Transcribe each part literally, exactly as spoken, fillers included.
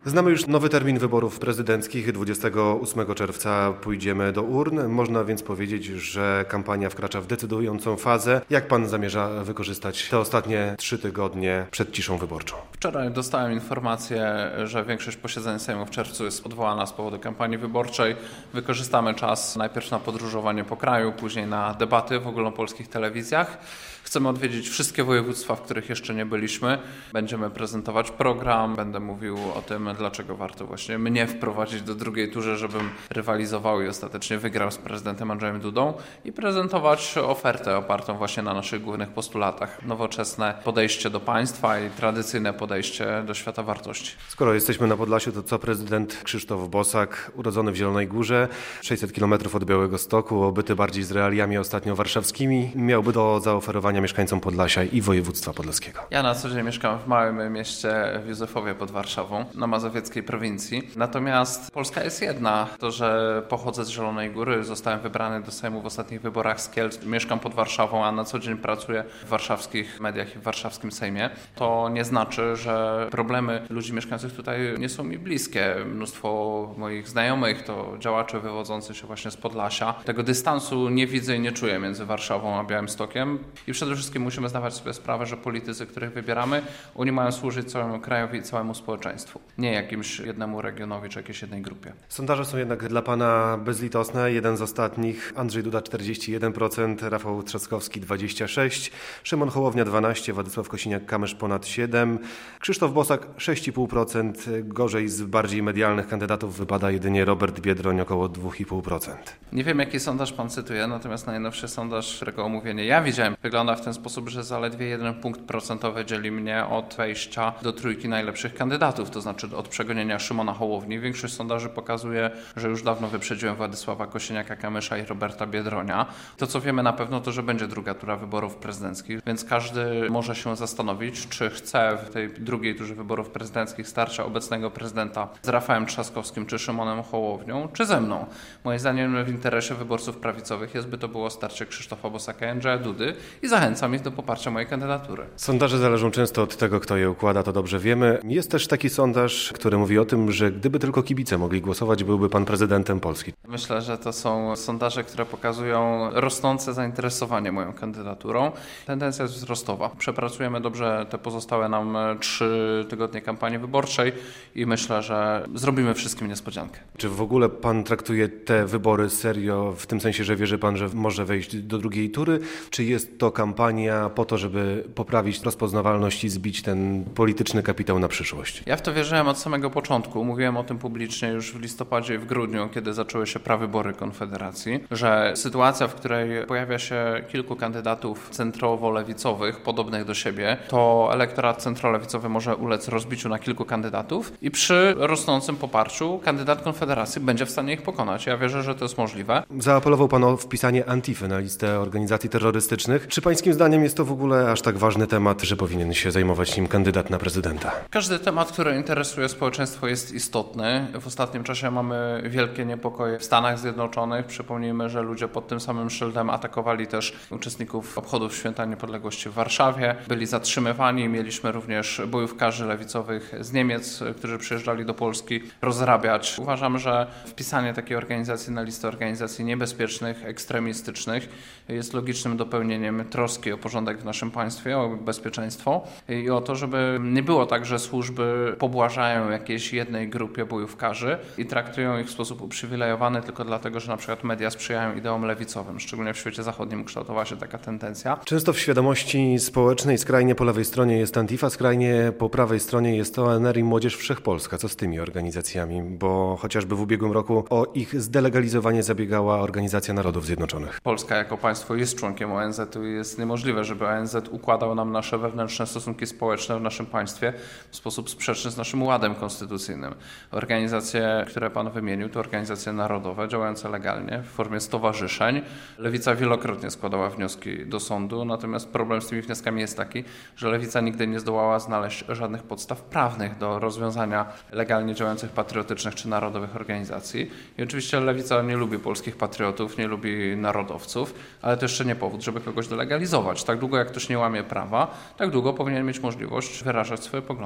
Znamy już nowy termin wyborów prezydenckich. dwudziestego ósmego czerwca pójdziemy do urn. Można więc powiedzieć, że kampania wkracza w decydującą fazę. Jak pan zamierza wykorzystać te ostatnie trzy tygodnie przed ciszą wyborczą? Wczoraj dostałem informację, że większość posiedzeń Sejmu w czerwcu jest odwołana z powodu kampanii wyborczej. Wykorzystamy czas najpierw na podróżowanie po kraju, później na debaty w ogólnopolskich telewizjach. Chcemy odwiedzić wszystkie województwa, w których jeszcze nie byliśmy. Będziemy prezentować program, będę mówił o tym, dlaczego warto właśnie mnie wprowadzić do drugiej tury, żebym rywalizował i ostatecznie wygrał z prezydentem Andrzejem Dudą i prezentować ofertę opartą właśnie na naszych głównych postulatach. Nowoczesne podejście do państwa i tradycyjne podejście do świata wartości. Skoro jesteśmy na Podlasiu, to co prezydent Krzysztof Bosak, urodzony w Zielonej Górze, sześćset kilometrów od Białegostoku, obyty bardziej z realiami ostatnio warszawskimi, miałby do zaoferowania mieszkańcom Podlasia i województwa podlaskiego? Ja na co dzień mieszkam w małym mieście w Józefowie pod Warszawą, na mazowieckiej prowincji. Natomiast Polska jest jedna. To, że pochodzę z Zielonej Góry, zostałem wybrany do Sejmu w ostatnich wyborach z Kielc, mieszkam pod Warszawą, a na co dzień pracuję w warszawskich mediach i w warszawskim Sejmie, to nie znaczy, że problemy ludzi mieszkających tutaj nie są mi bliskie. Mnóstwo moich znajomych to działacze wywodzący się właśnie z Podlasia. Tego dystansu nie widzę i nie czuję między Warszawą a Białymstokiem. I przede wszystkim musimy zdawać sobie sprawę, że politycy, których wybieramy, oni mają służyć całemu krajowi i całemu społeczeństwu. Nie jakimś jednemu regionowi czy jakiejś jednej grupie. Sondaże są jednak dla pana bezlitosne. Jeden z ostatnich, Andrzej Duda czterdzieści jeden procent, Rafał Trzaskowski dwadzieścia sześć procent, Szymon Hołownia dwanaście procent, Władysław Kosiniak-Kamysz ponad siedem procent, Krzysztof Bosak sześć i pół procent, gorzej z bardziej medialnych kandydatów wypada jedynie Robert Biedroń około dwa i pół procent. Nie wiem, jaki sondaż pan cytuje, natomiast najnowszy sondaż, którego omówienie ja widziałem, wygląda w ten sposób, że zaledwie jeden punkt procentowy dzieli mnie od wejścia do trójki najlepszych kandydatów, to znaczy od przegonienia Szymona Hołowni. Większość sondaży pokazuje, że już dawno wyprzedziłem Władysława Kosiniaka-Kamysza i Roberta Biedronia. To, co wiemy na pewno, to, że będzie druga tura wyborów prezydenckich, więc każdy może się zastanowić, czy chce w tej drugiej turze wyborów prezydenckich starcia obecnego prezydenta z Rafałem Trzaskowskim czy Szymonem Hołownią, czy ze mną. Moim zdaniem w interesie wyborców prawicowych jest, by to było starcie Krzysztofa Bosaka i Andrzeja Dudy i zachęcam ich do poparcia mojej kandydatury. Sondaże zależą często od tego, kto je układa, to dobrze wiemy. Jest też taki sondaż, który mówi o tym, że gdyby tylko kibice mogli głosować, byłby pan prezydentem Polski. Myślę, że to są sondaże, które pokazują rosnące zainteresowanie moją kandydaturą. Tendencja jest wzrostowa. Przepracujemy dobrze te pozostałe nam trzy tygodnie kampanii wyborczej i myślę, że zrobimy wszystkim niespodziankę. Czy w ogóle pan traktuje te wybory serio, w tym sensie, że wierzy pan, że może wejść do drugiej tury? Czy jest to kampania po to, żeby poprawić rozpoznawalność i zbić ten polityczny kapitał na przyszłość? Ja w to wierzyłem od samego początku. Mówiłem o tym publicznie już w listopadzie i w grudniu, kiedy zaczęły się prawybory Konfederacji, że sytuacja, w której pojawia się kilku kandydatów centrowo-lewicowych, podobnych do siebie, to elektorat centrolewicowy może ulec rozbiciu na kilku kandydatów i przy rosnącym poparciu kandydat Konfederacji będzie w stanie ich pokonać. Ja wierzę, że to jest możliwe. Zaapelował pan o wpisanie Antify na listę organizacji terrorystycznych. Czy pańskim zdaniem jest to w ogóle aż tak ważny temat, że powinien się zajmować nim kandydat na prezydenta? Każdy temat, który interesuje społeczeństwo, jest istotny. W ostatnim czasie mamy wielkie niepokoje w Stanach Zjednoczonych. Przypomnijmy, że ludzie pod tym samym szyldem atakowali też uczestników obchodów Święta Niepodległości w Warszawie. Byli zatrzymywani. Mieliśmy również bojówkarzy lewicowych z Niemiec, którzy przyjeżdżali do Polski rozrabiać. Uważam, że wpisanie takiej organizacji na listę organizacji niebezpiecznych, ekstremistycznych jest logicznym dopełnieniem troski o porządek w naszym państwie, o bezpieczeństwo i o to, żeby nie było tak, że służby pobłażają jakiejś jednej grupie bojówkarzy i traktują ich w sposób uprzywilejowany tylko dlatego, że na przykład media sprzyjają ideom lewicowym. Szczególnie w świecie zachodnim kształtowała się taka tendencja. Często w świadomości społecznej skrajnie po lewej stronie jest Antifa, skrajnie po prawej stronie jest O N R i Młodzież Wszechpolska. Co z tymi organizacjami? Bo chociażby w ubiegłym roku o ich zdelegalizowanie zabiegała Organizacja Narodów Zjednoczonych. Polska jako państwo jest członkiem O N Z u i jest niemożliwe, żeby O N Z układał nam nasze wewnętrzne stosunki społeczne w naszym państwie w sposób sprzeczny z naszym ładem konstytucyjnym. Organizacje, które pan wymienił, to organizacje narodowe działające legalnie w formie stowarzyszeń. Lewica wielokrotnie składała wnioski do sądu, natomiast problem z tymi wnioskami jest taki, że Lewica nigdy nie zdołała znaleźć żadnych podstaw prawnych do rozwiązania legalnie działających patriotycznych czy narodowych organizacji. I oczywiście Lewica nie lubi polskich patriotów, nie lubi narodowców, ale to jeszcze nie powód, żeby kogoś delegalizować. Tak długo jak ktoś nie łamie prawa, tak długo powinien mieć możliwość wyrażać swoje poglądy.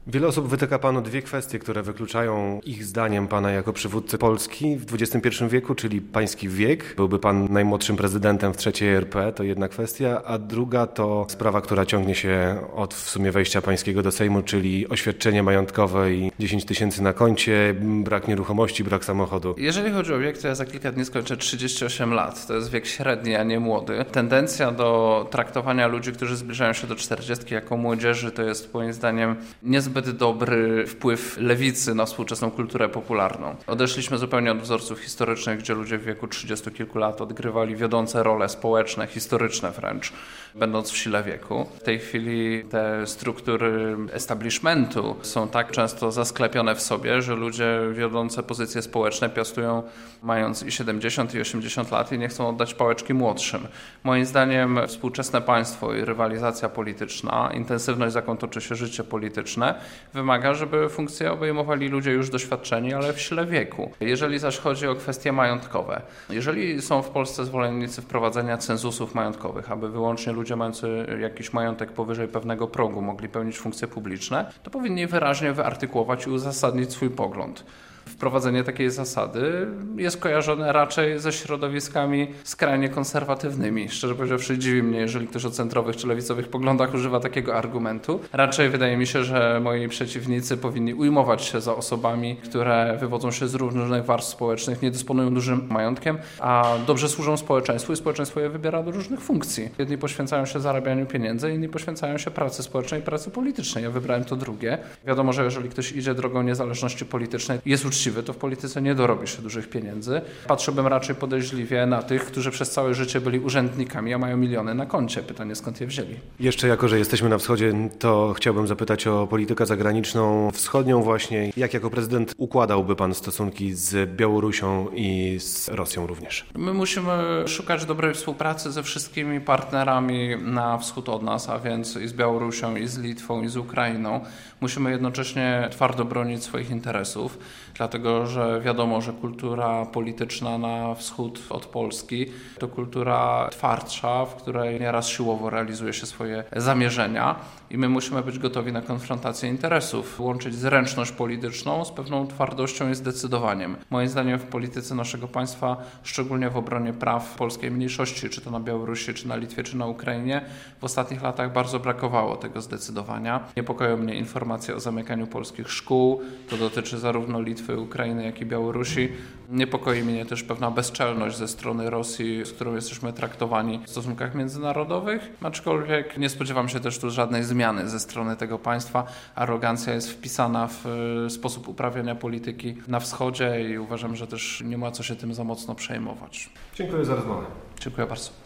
Wiele osób wytyka panu dwie kwestie, które wykluczają ich zdaniem pana jako przywódcy Polski w dwudziestym pierwszym wieku, czyli pański wiek. Byłby pan najmłodszym prezydentem w trzeciej R P, to jedna kwestia, a druga to sprawa, która ciągnie się od w sumie wejścia pańskiego do Sejmu, czyli oświadczenie majątkowe i dziesięć tysięcy na koncie, brak nieruchomości, brak samochodu. Jeżeli chodzi o wiek, to ja za kilka dni skończę trzydzieści osiem lat. To jest wiek średni, a nie młody. Tendencja do traktowania ludzi, którzy zbliżają się do czterdziestki jako młodzieży, to jest moim zdaniem niezbyt Zbyt dobry wpływ lewicy na współczesną kulturę popularną. Odeszliśmy zupełnie od wzorców historycznych, gdzie ludzie w wieku trzydziestu kilku lat odgrywali wiodące role społeczne, historyczne wręcz, będąc w sile wieku. W tej chwili te struktury establishmentu są tak często zasklepione w sobie, że ludzie wiodące pozycje społeczne piastują mając i siedemdziesiąt i osiemdziesiąt lat i nie chcą oddać pałeczki młodszym. Moim zdaniem współczesne państwo i rywalizacja polityczna, intensywność, z jaką toczy się życie polityczne, wymaga, żeby funkcje obejmowali ludzie już doświadczeni, ale w sile wieku. Jeżeli zaś chodzi o kwestie majątkowe, jeżeli są w Polsce zwolennicy wprowadzenia cenzusów majątkowych, aby wyłącznie ludzie mający jakiś majątek powyżej pewnego progu mogli pełnić funkcje publiczne, to powinni wyraźnie wyartykułować i uzasadnić swój pogląd. Wprowadzenie takiej zasady jest kojarzone raczej ze środowiskami skrajnie konserwatywnymi. Szczerze powiedziawszy, dziwi mnie, jeżeli ktoś o centrowych czy lewicowych poglądach używa takiego argumentu. Raczej wydaje mi się, że moi przeciwnicy powinni ujmować się za osobami, które wywodzą się z różnych warstw społecznych, nie dysponują dużym majątkiem, a dobrze służą społeczeństwu i społeczeństwo je wybiera do różnych funkcji. Jedni poświęcają się zarabianiu pieniędzy, inni poświęcają się pracy społecznej i pracy politycznej. Ja wybrałem to drugie. Wiadomo, że jeżeli ktoś idzie drogą niezależności politycznej, jest uczciwy, to w polityce nie dorobi się dużych pieniędzy. Patrzyłbym raczej podejrzliwie na tych, którzy przez całe życie byli urzędnikami, a mają miliony na koncie. Pytanie, skąd je wzięli? Jeszcze jako, że jesteśmy na wschodzie, to chciałbym zapytać o politykę zagraniczną wschodnią właśnie. Jak jako prezydent układałby pan stosunki z Białorusią i z Rosją również? My musimy szukać dobrej współpracy ze wszystkimi partnerami na wschód od nas, a więc i z Białorusią, i z Litwą, i z Ukrainą. Musimy jednocześnie twardo bronić swoich interesów, dlatego że wiadomo, że kultura polityczna na wschód od Polski to kultura twardsza, w której nieraz siłowo realizuje się swoje zamierzenia i my musimy być gotowi na konfrontację interesów, łączyć zręczność polityczną z pewną twardością i zdecydowaniem. Moim zdaniem w polityce naszego państwa, szczególnie w obronie praw polskiej mniejszości, czy to na Białorusi, czy na Litwie, czy na Ukrainie, w ostatnich latach bardzo brakowało tego zdecydowania. Niepokoją mnie informacje o zamykaniu polskich szkół, to dotyczy zarówno Litwy, Ukrainy, jak i Białorusi. Niepokoi mnie też pewna bezczelność ze strony Rosji, z którą jesteśmy traktowani w stosunkach międzynarodowych, aczkolwiek nie spodziewam się też tu żadnej zmiany ze strony tego państwa. Arogancja jest wpisana w sposób uprawiania polityki na wschodzie i uważam, że też nie ma co się tym za mocno przejmować. Dziękuję za rozmowę. Dziękuję bardzo.